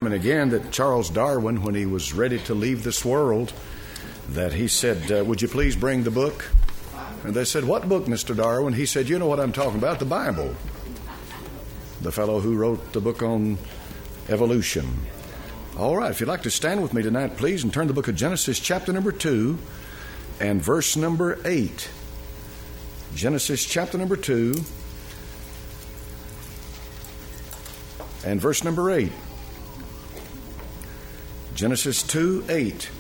statement again that Charles Darwin, when he was ready to leave this world, that he said, would you please bring the book? And they said, what book, Mr. Darwin? He said, you know what I'm talking about, the Bible. The fellow who wrote the book on evolution. All right, if you'd like to stand with me tonight, please, and turn the book of Genesis chapter number 2 and verse number 8. Genesis chapter number 2 and verse number 8. Genesis 2:8.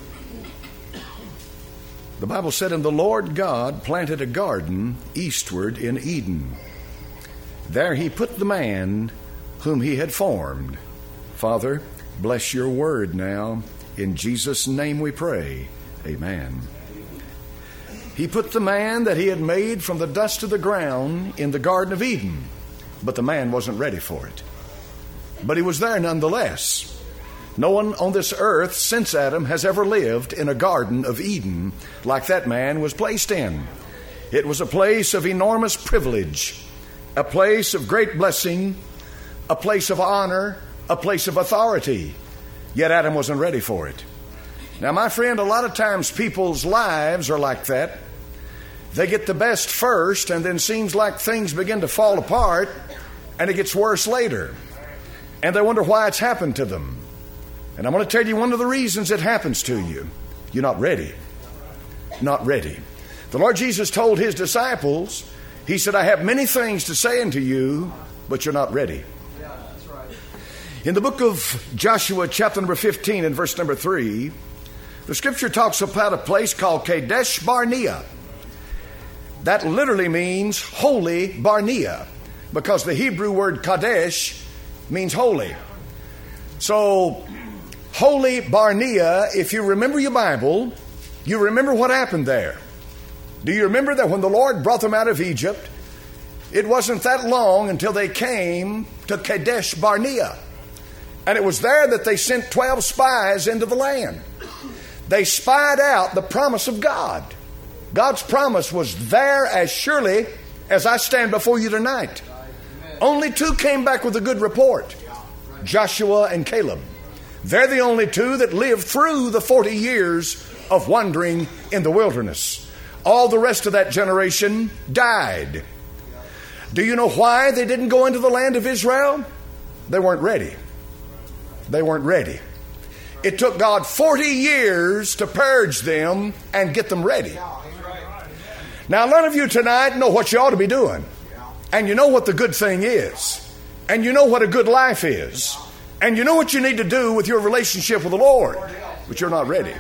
The Bible said, and the Lord God planted a garden eastward in Eden. There he put the man whom he had formed. Father, bless your word now. In Jesus' name we pray. Amen. He put the man that he had made from the dust of the ground in the Garden of Eden. But the man wasn't ready for it. But he was there nonetheless. No one on this earth since Adam has ever lived in a Garden of Eden like that man was placed in. It was a place of enormous privilege, a place of great blessing, a place of honor, a place of authority. Yet Adam wasn't ready for it. Now, my friend, a lot of times people's lives are like that. They get the best first, and then seems like things begin to fall apart, and it gets worse later. And they wonder why it's happened to them. And I'm going to tell you one of the reasons it happens to you. You're not ready. Not ready. The Lord Jesus told his disciples, he said, I have many things to say unto you, but you're not ready. Yeah, that's right. In the book of Joshua, chapter number 15 and verse number 3, the scripture talks about a place called Kadesh Barnea. That literally means holy Barnea, because the Hebrew word Kadesh means holy. So, holy Barnea, if you remember your Bible, you remember what happened there. Do you remember that when the Lord brought them out of Egypt, it wasn't that long until they came to Kadesh Barnea. And it was there that they sent 12 spies into the land. They spied out the promise of God. God's promise was there as surely as I stand before you tonight. Only 2 came back with a good report. Joshua and Caleb. They're the only 2 that lived through the 40 years of wandering in the wilderness. All the rest of that generation died. Do you know why they didn't go into the land of Israel? They weren't ready. They weren't ready. It took God 40 years to purge them and get them ready. Now, none of you tonight know what you ought to be doing. And you know what the good thing is. And you know what a good life is. And you know what you need to do with your relationship with the Lord. But you're not ready.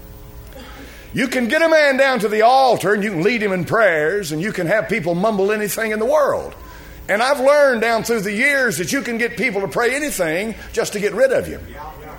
You can get a man down to the altar and you can lead him in prayers and you can have people mumble anything in the world. And I've learned down through the years that you can get people to pray anything just to get rid of you.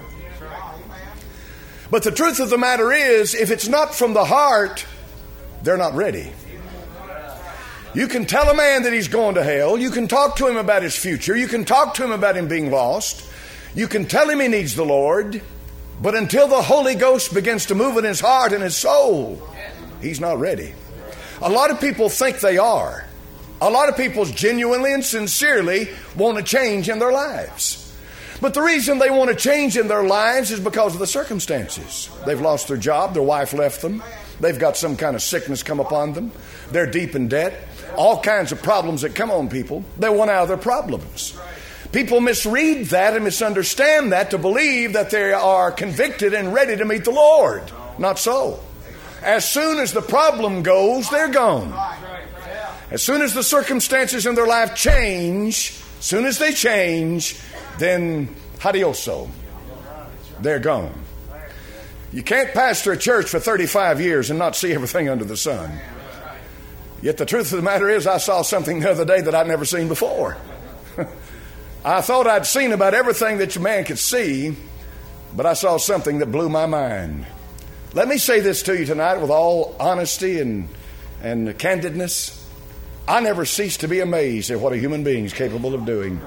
But the truth of the matter is, if it's not from the heart, they're not ready. You can tell a man that he's going to hell. You can talk to him about his future. You can talk to him about him being lost. You can tell him he needs the Lord. But until the Holy Ghost begins to move in his heart and his soul, he's not ready. A lot of people think they are. A lot of people genuinely and sincerely want to change in their lives. But the reason they want to change in their lives is because of the circumstances. They've lost their job. Their wife left them. They've got some kind of sickness come upon them. They're deep in debt. All kinds of problems that come on people. They want out of their problems. People misread that and misunderstand that to believe that they are convicted and ready to meet the Lord. Not so. As soon as the problem goes, they're gone. As soon as the circumstances in their life change, as soon as they change, then adioso. They're gone. You can't pastor a church for 35 years and not see everything under the sun. Yet the truth of the matter is, I saw something the other day that I'd never seen before. I thought I'd seen about everything that your man could see, but I saw something that blew my mind. Let me say this to you tonight with all honesty and candidness. I never cease to be amazed at what a human being is capable of doing.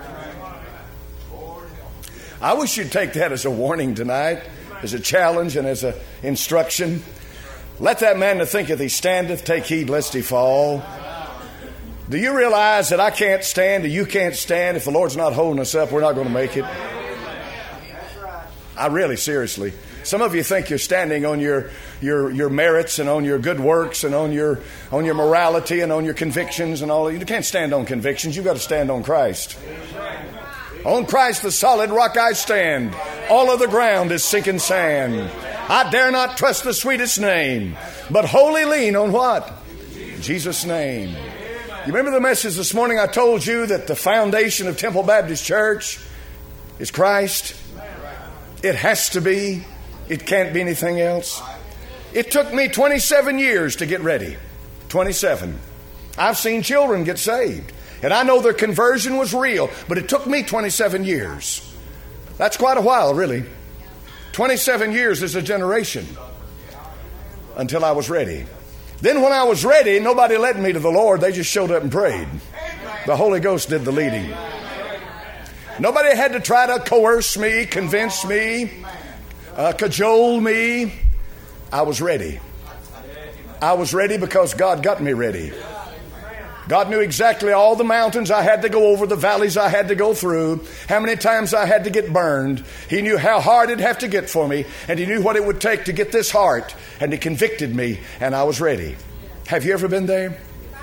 I wish you'd take that as a warning tonight, as a challenge and as an instruction. Let that man that thinketh he standeth take heed lest he fall. Do you realize that I can't stand and you can't stand? If the Lord's not holding us up, we're not going to make it. I really, seriously. Some of you think you're standing on your merits and on your good works and on your morality and on your convictions and all. You can't stand on convictions. You've got to stand on Christ. On Christ, the solid rock I stand. All of the ground is sinking sand. I dare not trust the sweetest name, but wholly lean on what? Jesus' name. You remember the message this morning? I told you that the foundation of Temple Baptist Church is Christ. It has to be. It can't be anything else. It took me 27 years to get ready. 27. I've seen children get saved. And I know their conversion was real. But it took me 27 years. That's quite a while, really. 27 years is a generation. Until I was ready. Then when I was ready, nobody led me to the Lord. They just showed up and prayed. The Holy Ghost did the leading. Nobody had to try to coerce me, convince me, cajole me. I was ready. I was ready because God got me ready. God knew exactly all the mountains I had to go over, the valleys I had to go through, how many times I had to get burned. He knew how hard it'd have to get for me, and He knew what it would take to get this heart, and He convicted me, and I was ready. Have you ever been there?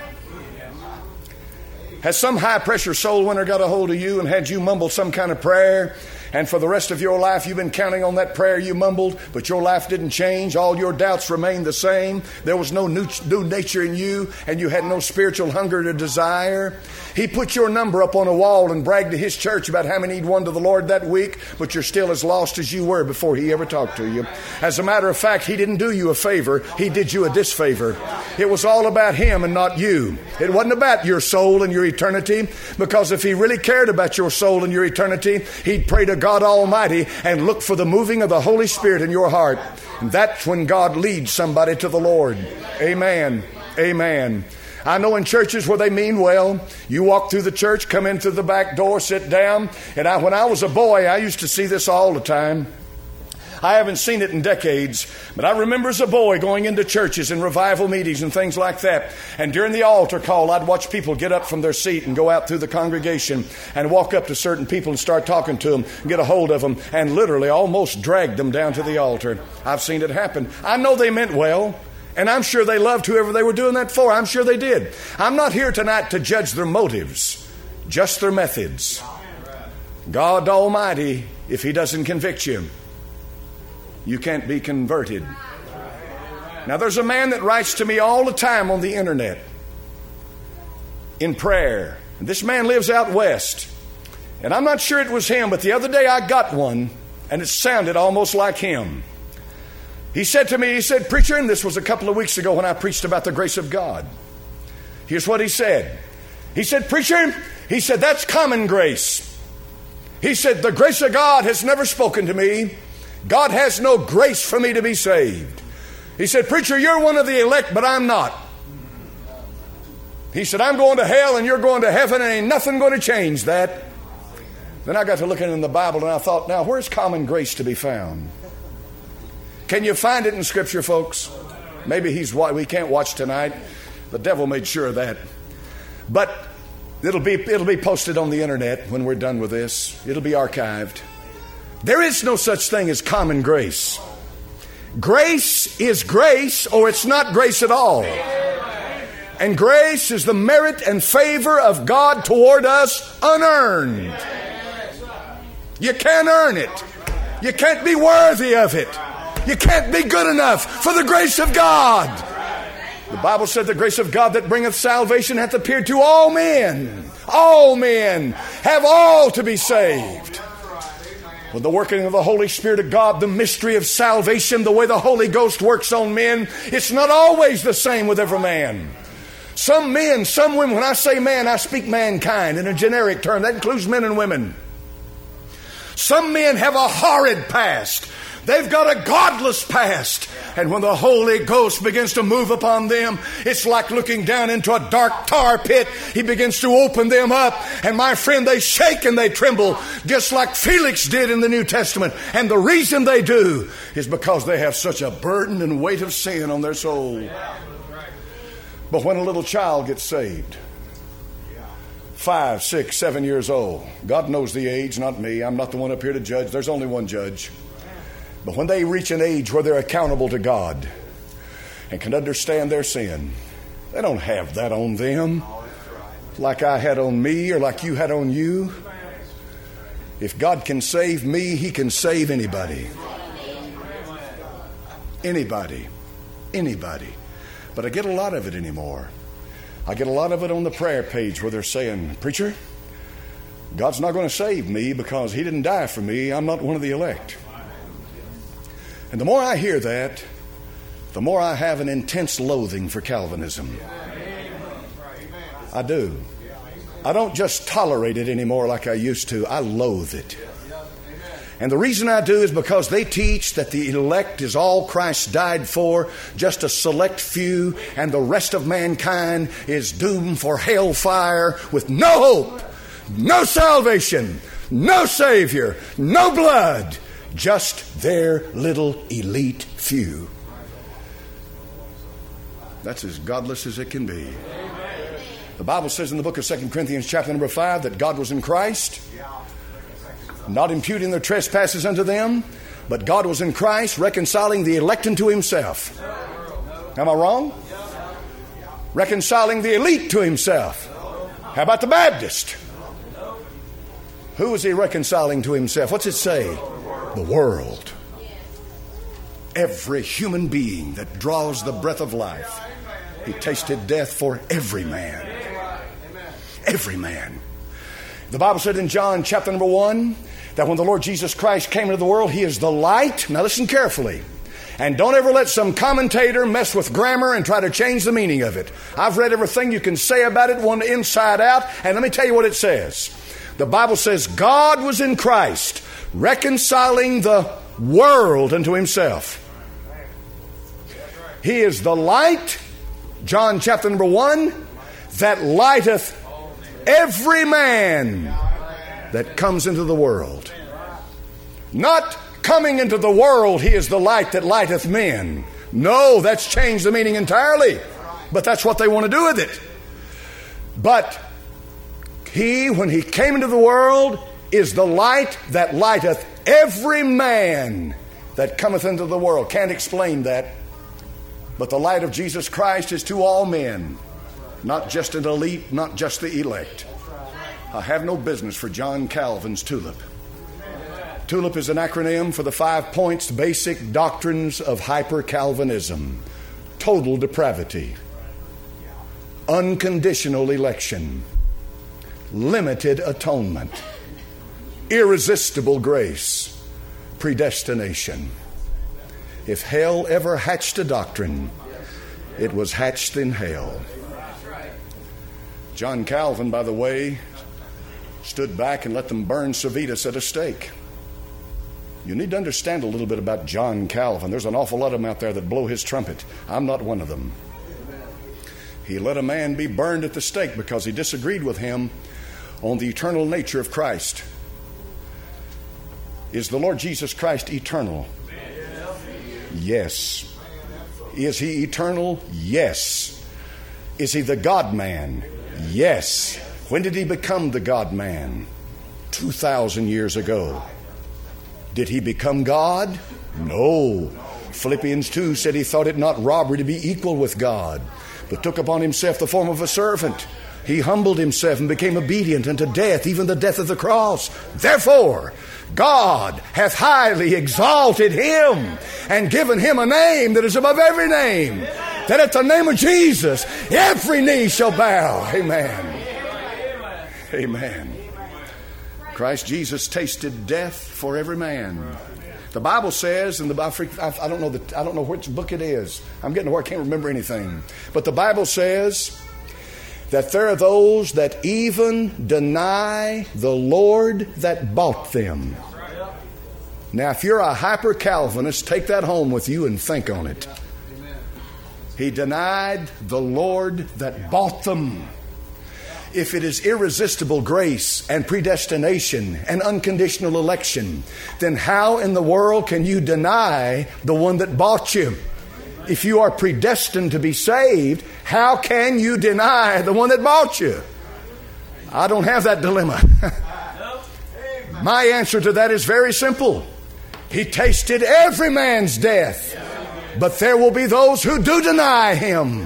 Has some high-pressure soul winner got a hold of you and had you mumble some kind of prayer, and for the rest of your life you've been counting on that prayer you mumbled, but your life didn't change? All your doubts remained the same. There was no new nature in you, and you had no spiritual hunger to desire. He put your number up on a wall and bragged to his church about how many he'd won to the Lord that week, but you're still as lost as you were before he ever talked to you. As a matter of fact, he didn't do you a favor. He did you a disfavor. It was all about him and not you. It wasn't about your soul and your eternity, because if he really cared about your soul and your eternity, he'd pray to God Almighty and look for the moving of the Holy Spirit in your heart. And that's when God leads somebody to the Lord. Amen. Amen. I know in churches where they mean well, you walk through the church, come in through the back door, sit down. And when I was a boy, I used to see this all the time. I haven't seen it in decades, but I remember as a boy going into churches and revival meetings and things like that. And during the altar call, I'd watch people get up from their seat and go out through the congregation and walk up to certain people and start talking to them and get a hold of them and literally almost drag them down to the altar. I've seen it happen. I know they meant well, and I'm sure they loved whoever they were doing that for. I'm sure they did. I'm not here tonight to judge their motives, just their methods. God Almighty, if He doesn't convict you, you can't be converted. Now, there's a man that writes to me all the time on the internet in prayer. This man lives out west. And I'm not sure it was him, but the other day I got one, and it sounded almost like him. He said to me, he said, "Preacher," and this was a couple of weeks ago when I preached about the grace of God. Here's what he said. He said, "Preacher," he said, "that's common grace." He said, "The grace of God has never spoken to me. God has no grace for me to be saved." He said, "Preacher, you're one of the elect, but I'm not." He said, "I'm going to hell and you're going to heaven, and ain't nothing going to change that." Then I got to looking in the Bible and I thought, now where's common grace to be found? Can you find it in Scripture, folks? Maybe we can't watch tonight. The devil made sure of that. But it'll be posted on the internet when we're done with this. It'll be archived. There is no such thing as common grace. Grace is grace, or it's not grace at all. And grace is the merit and favor of God toward us unearned. You can't earn it. You can't be worthy of it. You can't be good enough for the grace of God. The Bible said the grace of God that bringeth salvation hath appeared to all men. All men have all to be saved. With the working of the Holy Spirit of God, the mystery of salvation, the way the Holy Ghost works on men, it's not always the same with every man. Some men, some women, when I say man, I speak mankind in a generic term. That includes men and women. Some men have a horrid past. They've got a godless past. And when the Holy Ghost begins to move upon them, it's like looking down into a dark tar pit. He begins to open them up. And my friend, they shake and they tremble, just like Felix did in the New Testament. And the reason they do is because they have such a burden and weight of sin on their soul. But when a little child gets saved, 5, 6, 7 years old, God knows the age, not me. I'm not the one up here to judge. There's only one judge. But when they reach an age where they're accountable to God and can understand their sin, they don't have that on them like I had on me or like you had on you. If God can save me, He can save anybody. Anybody. Anybody. But I get a lot of it anymore. I get a lot of it on the prayer page where they're saying, "Preacher, God's not going to save me because He didn't die for me. I'm not one of the elect." And the more I hear that, the more I have an intense loathing for Calvinism. I do. I don't just tolerate it anymore like I used to. I loathe it. And the reason I do is because they teach that the elect is all Christ died for, just a select few, and the rest of mankind is doomed for hellfire with no hope, no salvation, no Savior, no blood, just their little elite few. That's as godless as it can be. The Bible says in the book of 2 Corinthians chapter number 5 that God was in Christ, not imputing their trespasses unto them, but God was in Christ, reconciling the elect unto Himself. Am I wrong? Reconciling the elite to Himself. How about the Baptist? Who is He reconciling to Himself? What's it say? The world. Every human being that draws the breath of life. He tasted death for every man. Every man. The Bible said in John chapter number 1 that when the Lord Jesus Christ came into the world, He is the light. Now listen carefully. And don't ever let some commentator mess with grammar and try to change the meaning of it. I've read everything you can say about it, one inside out, and let me tell you what it says. The Bible says God was in Christ, reconciling the world unto Himself. He is the light, John chapter number 1, that lighteth every man that comes into the world. Not coming into the world, He is the light that lighteth men. No, that's changed the meaning entirely. But that's what they want to do with it. But He, when He came into the world, is the light that lighteth every man that cometh into the world. Can't explain that. But the light of Jesus Christ is to all men. Not just an elite, not just the elect. I have no business for John Calvin's TULIP. TULIP is an acronym for the 5 points, basic doctrines of hyper-Calvinism. Total depravity. Unconditional election. Limited atonement. Irresistible grace. Predestination. If hell ever hatched a doctrine, it was hatched in hell. John Calvin, by the way, stood back and let them burn Servetus at a stake. You need to understand a little bit about John Calvin. There's an awful lot of them out there that blow his trumpet. I'm not one of them. He let a man be burned at the stake because he disagreed with him on the eternal nature of Christ. Is the Lord Jesus Christ eternal? Yes. Is He eternal? Yes. Is He the God-man? Yes. When did He become the God-man? 2,000 years ago. Did He become God? No. Philippians 2 said He thought it not robbery to be equal with God, but took upon Himself the form of a servant. He humbled Himself and became obedient unto death, even the death of the cross. Therefore, God hath highly exalted Him and given Him a name that is above every name, that at the name of Jesus every knee shall bow. Amen. Amen. Christ Jesus tasted death for every man. The Bible says, and I don't know which book it is. I'm getting to where I can't remember anything. But the Bible says that there are those that even deny the Lord that bought them. Now, if you're a hyper-Calvinist, take that home with you and think on it. He denied the Lord that bought them. If it is irresistible grace and predestination and unconditional election, then how in the world can you deny the one that bought you? If you are predestined to be saved, how can you deny the one that bought you? I don't have that dilemma. My answer to that is very simple. He tasted every man's death. But there will be those who do deny Him.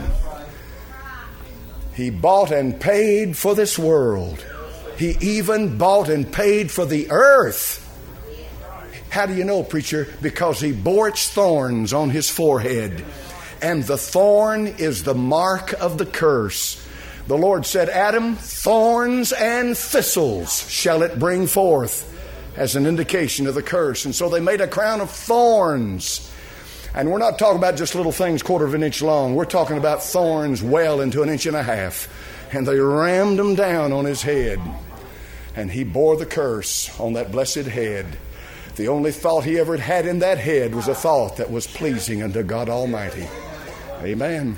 He bought and paid for this world. He even bought and paid for the earth. How do you know, preacher? Because He bore its thorns on His forehead. And the thorn is the mark of the curse. The Lord said, Adam, thorns and thistles shall it bring forth, as an indication of the curse. And so they made a crown of thorns. And we're not talking about just little things 1/4 of an inch long. We're talking about thorns well into 1.5 inches. And they rammed them down on His head. And He bore the curse on that blessed head. The only thought He ever had in that head was a thought that was pleasing unto God Almighty. Amen.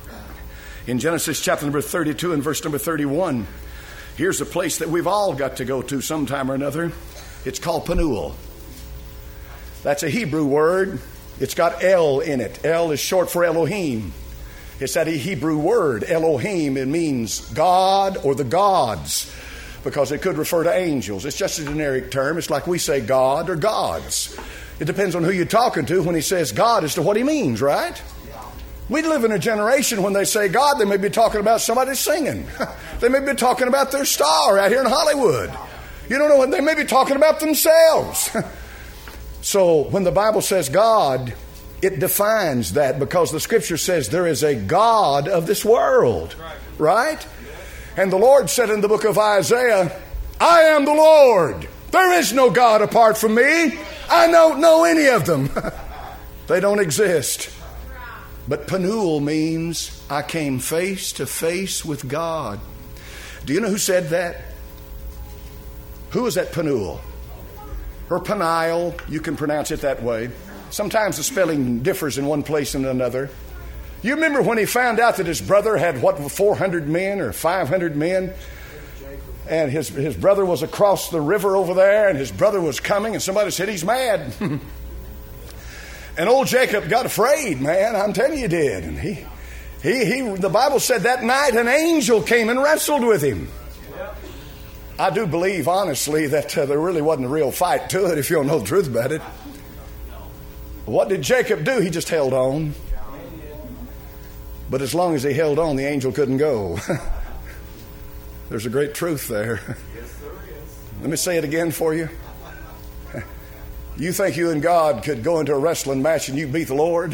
In Genesis chapter number 32 and verse number 31, here's a place that we've all got to go to sometime or another. It's called Penuel. That's a Hebrew word. It's got El in it. El is short for Elohim. It's that Hebrew word, Elohim. It means God or the gods, because it could refer to angels. It's just a generic term. It's like we say God or gods. It depends on who you're talking to when he says God as to what he means, right? We live in a generation when they say God, they may be talking about somebody singing. They may be talking about their star out here in Hollywood. You don't know what they may be talking about themselves. So when the Bible says God, it defines that, because the Scripture says there is a God of this world, right? And the Lord said in the book of Isaiah, I am the Lord. There is no God apart from me. I don't know any of them. They don't exist. But Penuel means I came face to face with God. Do you know who said that? Who is that Penuel? Or Peniel, you can pronounce it that way. Sometimes the spelling differs in one place and another. You remember when he found out that his brother had, 400 men or 500 men? And his brother was across the river over there, and his brother was coming, and somebody said he's mad. And old Jacob got afraid, man. I'm telling you, he did. And the Bible said that night an angel came and wrestled with him. I do believe, honestly, that there really wasn't a real fight to it, if you don't know the truth about it. What did Jacob do? He just held on. But as long as he held on, the angel couldn't go. There's a great truth there. Let me say it again for you. You think you and God could go into a wrestling match and you beat the Lord?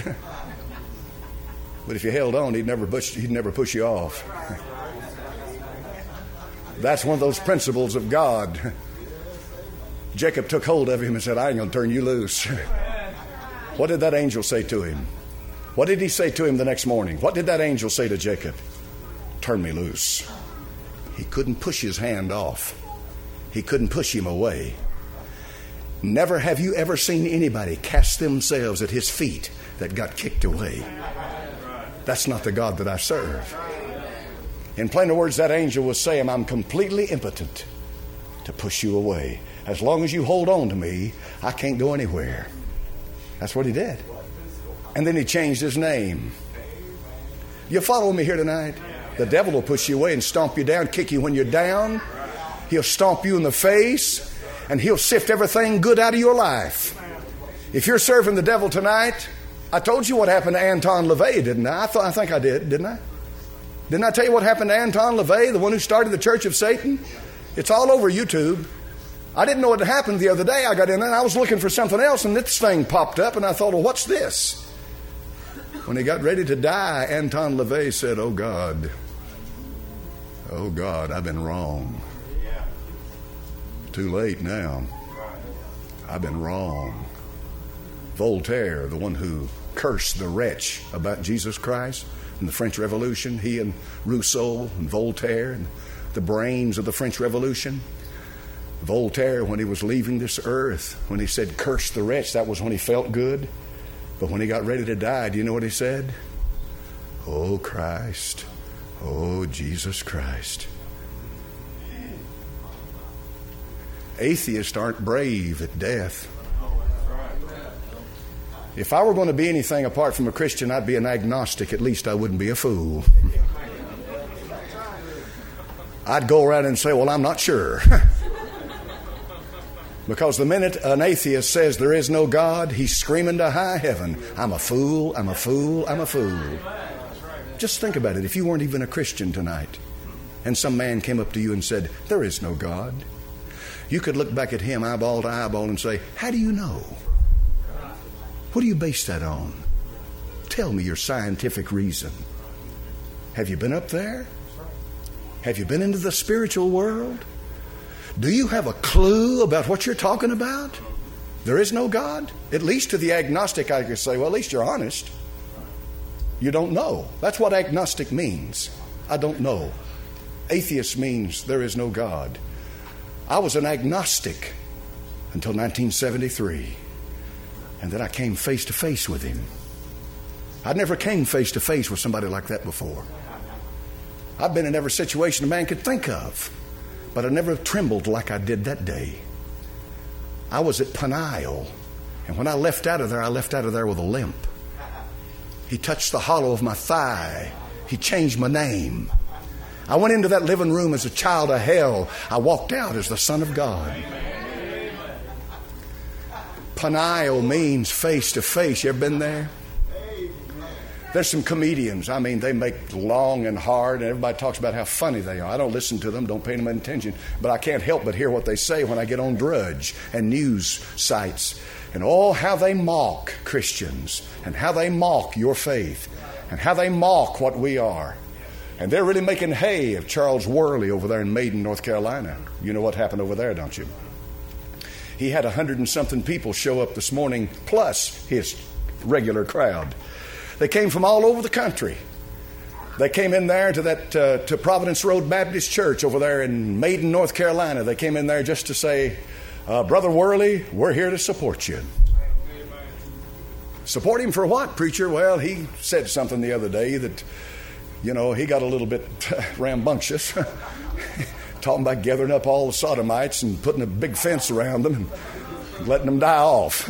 But if you held on, he'd never push you off. That's one of those principles of God. Jacob took hold of him and said, I ain't going to turn you loose. What did that angel say to him? What did he say to him the next morning? What did that angel say to Jacob? Turn me loose. He couldn't push his hand off. He couldn't push him away. Never have you ever seen anybody cast themselves at his feet that got kicked away. That's not the God that I serve. In plainer words, that angel was saying, I'm completely impotent to push you away. As long as you hold on to me, I can't go anywhere. That's what he did. And then he changed his name. You follow me here tonight? The devil will push you away and stomp you down, kick you when you're down. He'll stomp you in the face, and he'll sift everything good out of your life. If you're serving the devil tonight, I told you what happened to Anton LaVey, didn't I? I think I did, didn't I? Didn't I tell you what happened to Anton LaVey, the one who started the Church of Satan? It's all over YouTube. I didn't know what had happened the other day. I got in there and I was looking for something else, and this thing popped up, and I thought, well, what's this? When he got ready to die, Anton LaVey said, oh God, I've been wrong. Too late now. I've been wrong. Voltaire, the one who cursed the wretch about Jesus Christ in the French Revolution, he and Rousseau and Voltaire, and the brains of the French Revolution. Voltaire, when he was leaving this earth, when he said, curse the wretch, that was when he felt good. But when he got ready to die, do you know what he said? Oh Christ, oh Jesus Christ. Atheists aren't brave at death. If I were going to be anything apart from a Christian, I'd be an agnostic. At least I wouldn't be a fool. I'd go around and say, well, I'm not sure. Because the minute an atheist says there is no God, he's screaming to high heaven, I'm a fool, I'm a fool, I'm a fool. Just think about it. If you weren't even a Christian tonight, and some man came up to you and said, there is no God, you could look back at him eyeball to eyeball and say, how do you know? What do you base that on? Tell me your scientific reason. Have you been up there? Have you been into the spiritual world? Do you have a clue about what you're talking about? There is no God? At least to the agnostic I could say, well, at least you're honest. You don't know. That's what agnostic means. I don't know. Atheist means there is no God. I was an agnostic until 1973. And then I came face to face with him. I never came face to face with somebody like that before. I've been in every situation a man could think of, but I never trembled like I did that day. I was at Peniel, and when I left out of there, I left out of there with a limp. He touched the hollow of my thigh. He changed my name. I went into that living room as a child of hell. I walked out as the Son of God. Peniel means face to face. You ever been there? There's some comedians. I mean, they make long and hard, and everybody talks about how funny they are. I don't listen to them, don't pay them attention, but I can't help but hear what they say when I get on Drudge and news sites. And oh, how they mock Christians, and how they mock your faith, and how they mock what we are. And they're really making hay of Charles Worley over there in Maiden, North Carolina. You know what happened over there, don't you? He had 100 and something people show up this morning, plus his regular crowd. They came from all over the country. They came in there to Providence Road Baptist Church over there in Maiden, North Carolina. They came in there just to say, Brother Worley, we're here to support you. Support him for what, preacher? Well, he said something the other day that, you know, he got a little bit rambunctious. Talking about gathering up all the sodomites and putting a big fence around them and letting them die off.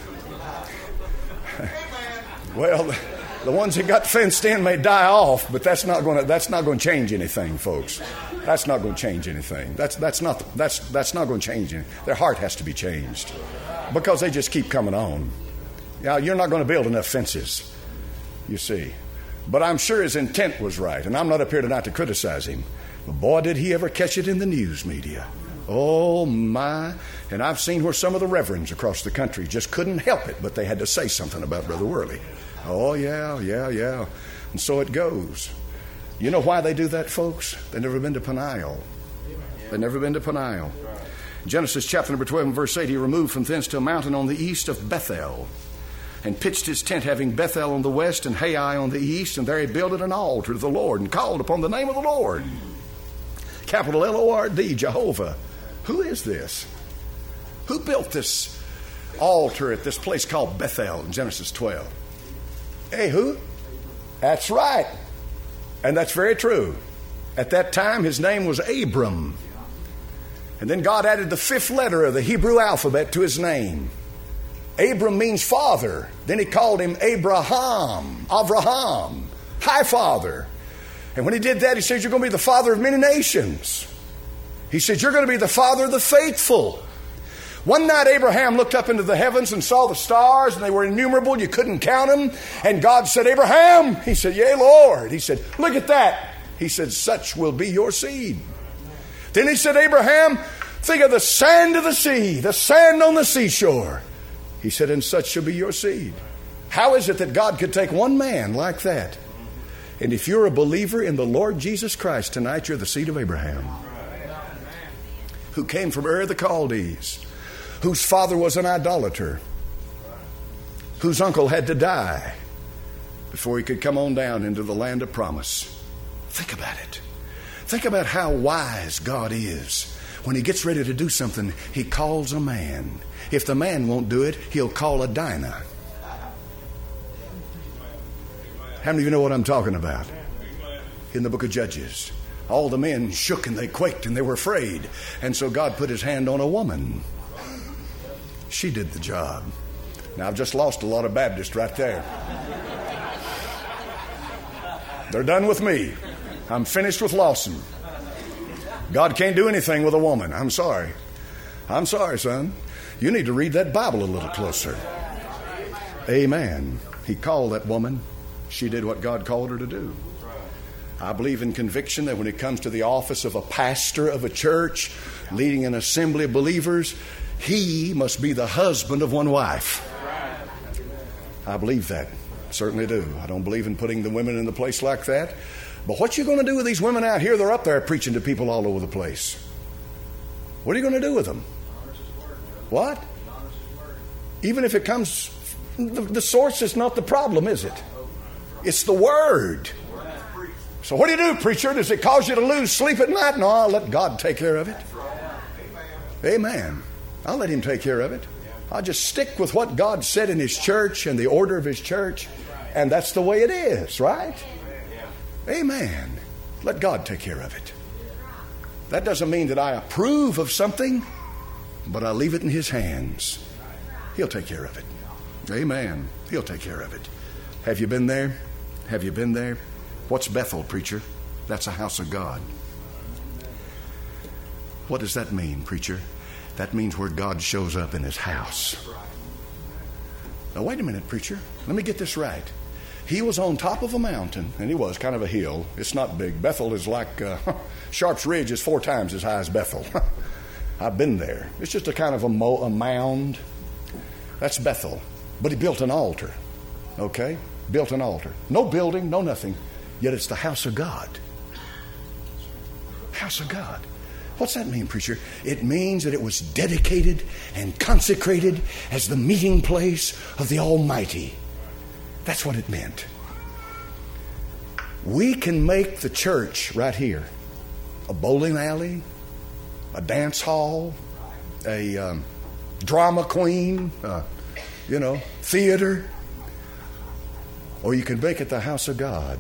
Well, the ones that got fenced in may die off, but that's not going to change anything, folks. That's not going to change anything. That's not going to change anything. Their heart has to be changed because they just keep coming on. Now, you're not going to build enough fences, you see. But I'm sure his intent was right, and I'm not up here tonight to criticize him. But boy, did he ever catch it in the news media. Oh, my. And I've seen where some of the reverends across the country just couldn't help it, but they had to say something about Brother Worley. Oh, yeah. And so it goes. You know why they do that, folks? They've never been to Peniel. They've never been to Peniel. Genesis chapter number 12 and verse 8, he removed from thence to a mountain on the east of Bethel, and pitched his tent, having Bethel on the west and Hai on the east, and there he builded an altar to the Lord, and called upon the name of the Lord. Capital L-O-R-D, Jehovah. Who is this? Who built this altar at this place called Bethel in Genesis 12? Hey, who? That's right. And that's very true. At that time, his name was Abram. And then God added the fifth letter of the Hebrew alphabet to his name. Abram means father. Then he called him Avraham, high father. And when he did that, he said, you're going to be the father of many nations. He said, you're going to be the father of the faithful. One night, Abraham looked up into the heavens and saw the stars, and they were innumerable. You couldn't count them. And God said, Abraham. He said, yea, Lord. He said, look at that. He said, such will be your seed. Then he said, Abraham, think of the sand of the sea, the sand on the seashore. He said, and such shall be your seed. How is it that God could take one man like that? And if you're a believer in the Lord Jesus Christ tonight, you're the seed of Abraham, who came from Ur of the Chaldees, whose father was an idolater, whose uncle had to die before he could come on down into the land of promise. Think about it. Think about how wise God is. When he gets ready to do something, he calls a man. If the man won't do it, he'll call a Dinah. How many of you know what I'm talking about? In the book of Judges, all the men shook and they quaked and they were afraid. And so God put his hand on a woman. She did the job. Now, I've just lost a lot of Baptists right there. They're done with me. I'm finished with Lawson. God can't do anything with a woman. I'm sorry. I'm sorry, son. You need to read that Bible a little closer. Amen. He called that woman. She did what God called her to do. I believe in conviction that when it comes to the office of a pastor of a church, leading an assembly of believers, he must be the husband of one wife. I believe that. Certainly do. I don't believe in putting the women in the place like that. But what you going to do with these women out here? They're up there preaching to people all over the place. What are you going to do with them? What? Even if it comes, the source is not the problem, is it? It's the Word. So what do? Preacher? Does it cause you to lose sleep at night? No, I'll let God take care of it. Amen. I'll let Him take care of it. I'll just stick with what God said in His church and the order of His church. And that's the way it is, right? Amen. Let God take care of it. That doesn't mean that I approve of something, but I leave it in His hands. He'll take care of it. Amen. He'll take care of it. Have you been there? Have you been there? What's Bethel, preacher? That's a house of God. What does that mean, preacher? That means where God shows up in His house. Now, wait a minute, preacher. Let me get this right. He was on top of a mountain, and he was kind of a hill. It's not big. Bethel is like, Sharp's Ridge is 4 times as high as Bethel. I've been there. It's just a kind of a mound. That's Bethel. But he built an altar. Okay? Built an altar. No building, no nothing. Yet it's the house of God. House of God. What's that mean, preacher? It means that it was dedicated and consecrated as the meeting place of the Almighty. That's what it meant. We can make the church right here a bowling alley, a dance hall, a drama queen, theater, or you can make it the house of God.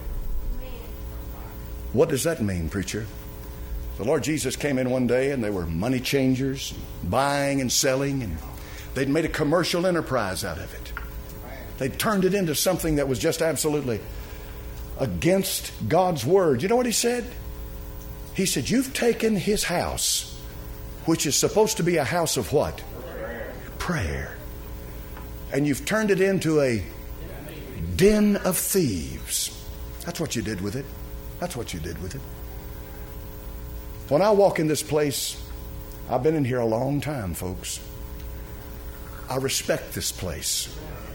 What does that mean, preacher? The Lord Jesus came in one day and they were money changers, buying and selling, and they'd made a commercial enterprise out of it. They turned it into something that was just absolutely against God's word. You know what He said? He said, you've taken His house, which is supposed to be a house of what? Prayer. And you've turned it into a den of thieves. That's what you did with it. That's what you did with it. When I walk in this place, I've been in here a long time, folks. I respect this place.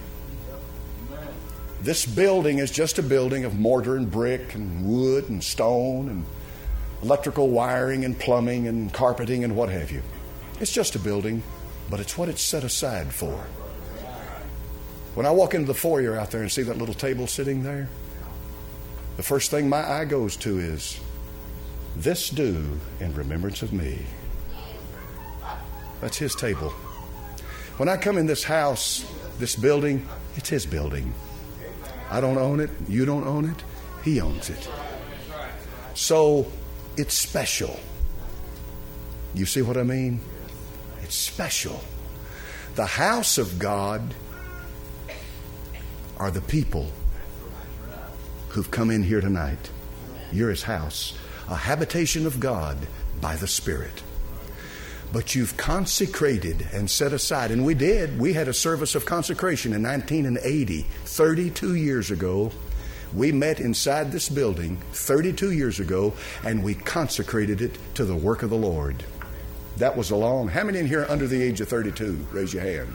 This building is just a building of mortar and brick and wood and stone and electrical wiring and plumbing and carpeting and what have you. It's just a building, but it's what it's set aside for. When I walk into the foyer out there and see that little table sitting there, the first thing my eye goes to is, this do in remembrance of me. That's His table. When I come in this house, this building, it's His building. I don't own it. You don't own it. He owns it. So it's special. You see what I mean? It's special. The house of God are the people who've come in here tonight. You're His house, a habitation of God by the Spirit. But you've consecrated and set aside, and we did. We had a service of consecration in 1980, 32 years ago. We met inside this building 32 years ago, and we consecrated it to the work of the Lord. That was a long... How many in here under the age of 32? Raise your hand.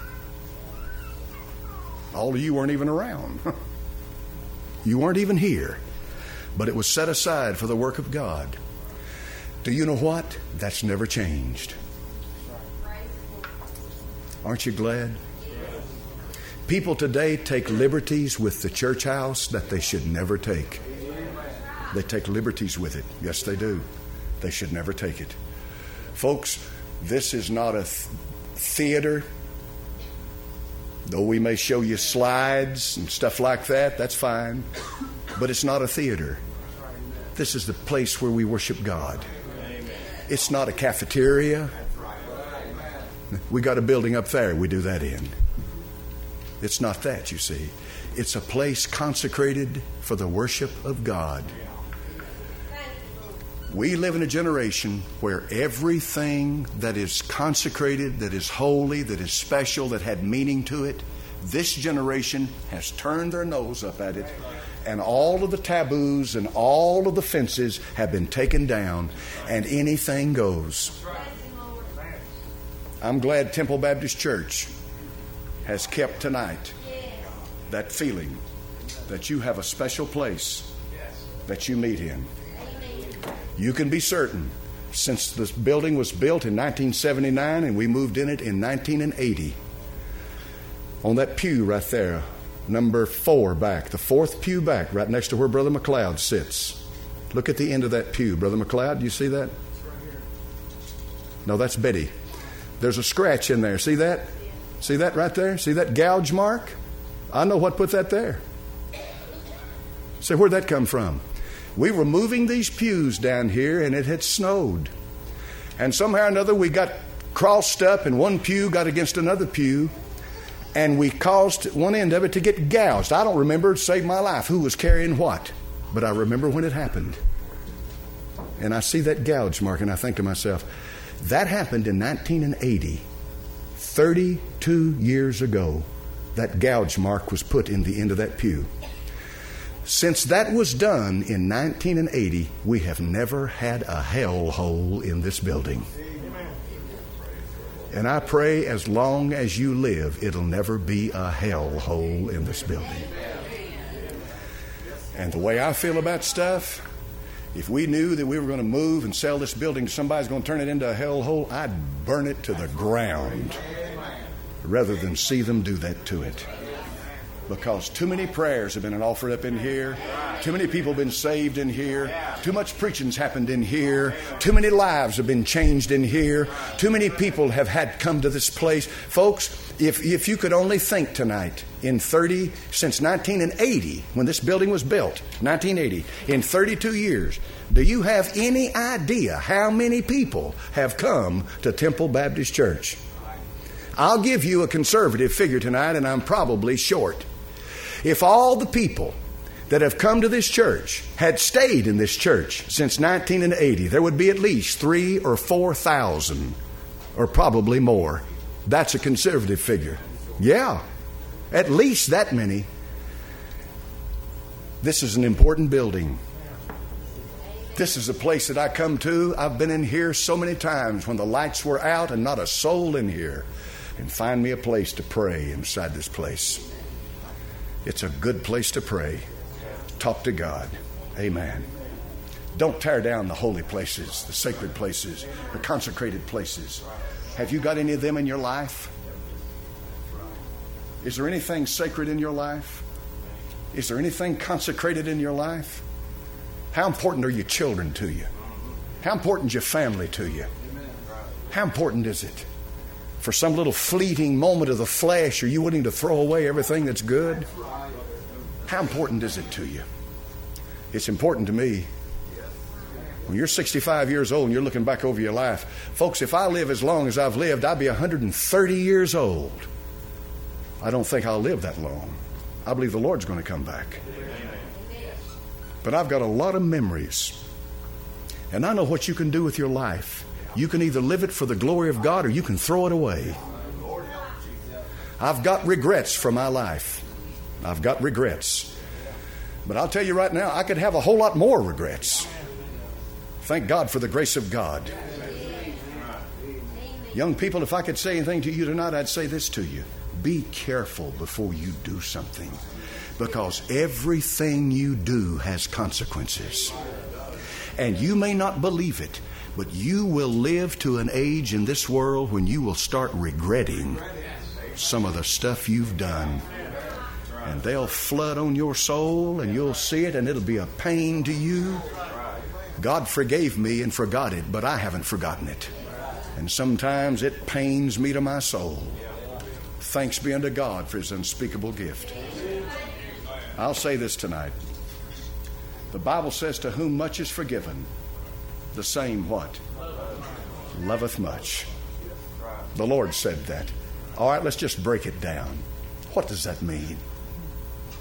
All of you weren't even around. You weren't even here. But it was set aside for the work of God. Do you know what? That's never changed. Aren't you glad? People today take liberties with the church house that they should never take. They take liberties with it. Yes, they do. They should never take it. Folks, this is not a theater. Though we may show you slides and stuff like that, that's fine. But it's not a theater. This is the place where we worship God. It's not a cafeteria. We got a building up there we do that in. It's not that, you see. It's a place consecrated for the worship of God. We live in a generation where everything that is consecrated, that is holy, that is special, that had meaning to it, this generation has turned their nose up at it, and all of the taboos and all of the fences have been taken down, and anything goes. I'm glad Temple Baptist Church has kept tonight that feeling that you have a special place that you meet in. You can be certain, since this building was built in 1979 and we moved in it in 1980, on that pew right there, number 4 back, the 4th pew back, right next to where Brother McLeod sits. Look at the end of that pew. Brother McLeod, do you see that? No, that's Betty. There's a scratch in there. See that? See that right there? See that gouge mark? I know what put that there. Say, where'd that come from? We were moving these pews down here and it had snowed. And somehow or another we got crossed up and one pew got against another pew and we caused one end of it to get gouged. I don't remember, to save my life, who was carrying what. But I remember when it happened. And I see that gouge mark and I think to myself, that happened in 1980. 32 years ago, that gouge mark was put in the end of that pew. Since that was done in 1980, we have never had a hell hole in this building. And I pray as long as you live, it'll never be a hell hole in this building. And the way I feel about stuff, if we knew that we were going to move and sell this building, somebody's going to turn it into a hell hole, I'd burn it to the ground rather than see them do that to it. Because too many prayers have been offered up in here. Too many people have been saved in here. Too much preaching's happened in here. Too many lives have been changed in here. Too many people have had come to this place. Folks, if you could only think tonight, since 1980, when this building was built, 1980, in 32 years, do you have any idea how many people have come to Temple Baptist Church? I'll give you a conservative figure tonight, and I'm probably short. If all the people that have come to this church had stayed in this church since 1980, there would be at least 3,000 or 4,000, or probably more. That's a conservative figure. Yeah, at least that many. This is an important building. This is a place that I come to. I've been in here so many times when the lights were out and not a soul in here. And find me a place to pray inside this place. It's a good place to pray. Talk to God. Amen. Don't tear down the holy places, the sacred places, the consecrated places. Have you got any of them in your life? Is there anything sacred in your life? Is there anything consecrated in your life? How important are your children to you? How important is your family to you? How important is it? For some little fleeting moment of the flesh, are you willing to throw away everything that's good? How important is it to you? It's important to me. When you're 65 years old and you're looking back over your life, folks, if I live as long as I've lived, I'll be 130 years old. I don't think I'll live that long. I believe the Lord's going to come back. But I've got a lot of memories. And I know what you can do with your life. You can either live it for the glory of God or you can throw it away. I've got regrets for my life. I've got regrets. But I'll tell you right now, I could have a whole lot more regrets. Thank God for the grace of God. Young people, if I could say anything to you tonight, I'd say this to you. Be careful before you do something. Because everything you do has consequences. And you may not believe it, but you will live to an age in this world when you will start regretting some of the stuff you've done. And they'll flood on your soul and you'll see it and it'll be a pain to you. God forgave me and forgot it, but I haven't forgotten it. And sometimes it pains me to my soul. Thanks be unto God for His unspeakable gift. I'll say this tonight. The Bible says, to whom much is forgiven, the same what? Loveth much. The Lord said that. All right, let's just break it down. What does that mean?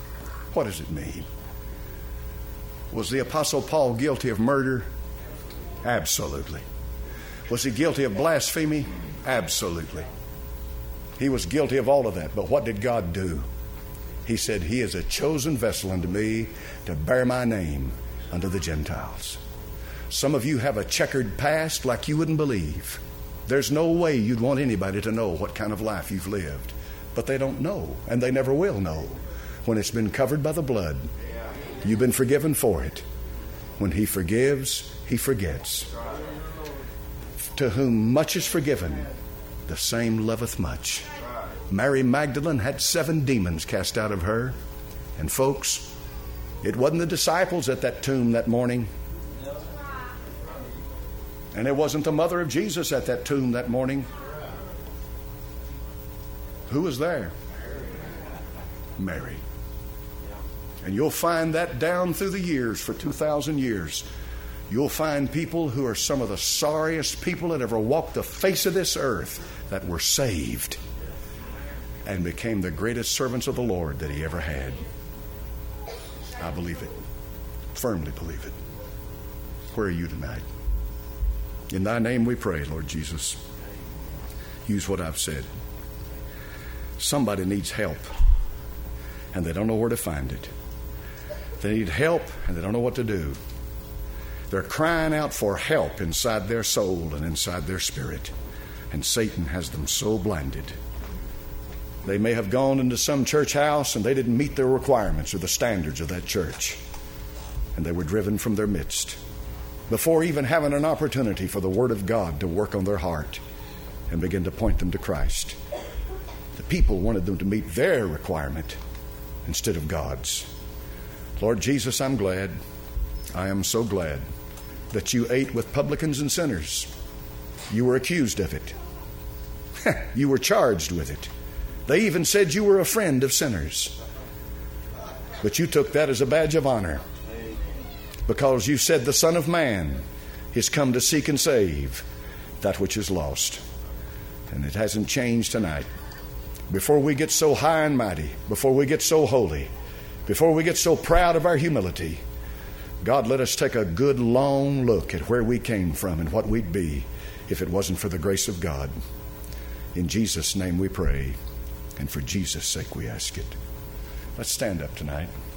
What does it mean? Was the Apostle Paul guilty of murder? Absolutely. Was he guilty of blasphemy? Absolutely. He was guilty of all of that. But what did God do? He said, he is a chosen vessel unto me to bear my name unto the Gentiles. Some of you have a checkered past like you wouldn't believe. There's no way you'd want anybody to know what kind of life you've lived. But they don't know, and they never will know. When it's been covered by the blood, you've been forgiven for it. When he forgives, he forgets. To whom much is forgiven, the same loveth much. Mary Magdalene had 7 demons cast out of her. And folks, it wasn't the disciples at that tomb that morning. And it wasn't the mother of Jesus at that tomb that morning. Who was there? Mary. And you'll find that down through the years, for 2,000 years. You'll find people who are some of the sorriest people that ever walked the face of this earth that were saved and became the greatest servants of the Lord that he ever had. I believe it. Firmly believe it. Where are you tonight? In thy name we pray, Lord Jesus. Use what I've said. Somebody needs help, and they don't know where to find it. They need help, and they don't know what to do. They're crying out for help inside their soul and inside their spirit, and Satan has them so blinded. They may have gone into some church house and they didn't meet their requirements or the standards of that church, and they were driven from their midst before even having an opportunity for the Word of God to work on their heart and begin to point them to Christ. The people wanted them to meet their requirement instead of God's. Lord Jesus, I'm glad, I am so glad that you ate with publicans and sinners. You were accused of it. You were charged with it. They even said you were a friend of sinners. But you took that as a badge of honor, because you said the Son of Man is come to seek and save that which is lost. And it hasn't changed tonight. Before we get so high and mighty, before we get so holy, before we get so proud of our humility, God, let us take a good long look at where we came from and what we'd be if it wasn't for the grace of God. In Jesus' name we pray, and for Jesus' sake we ask it. Let's stand up tonight.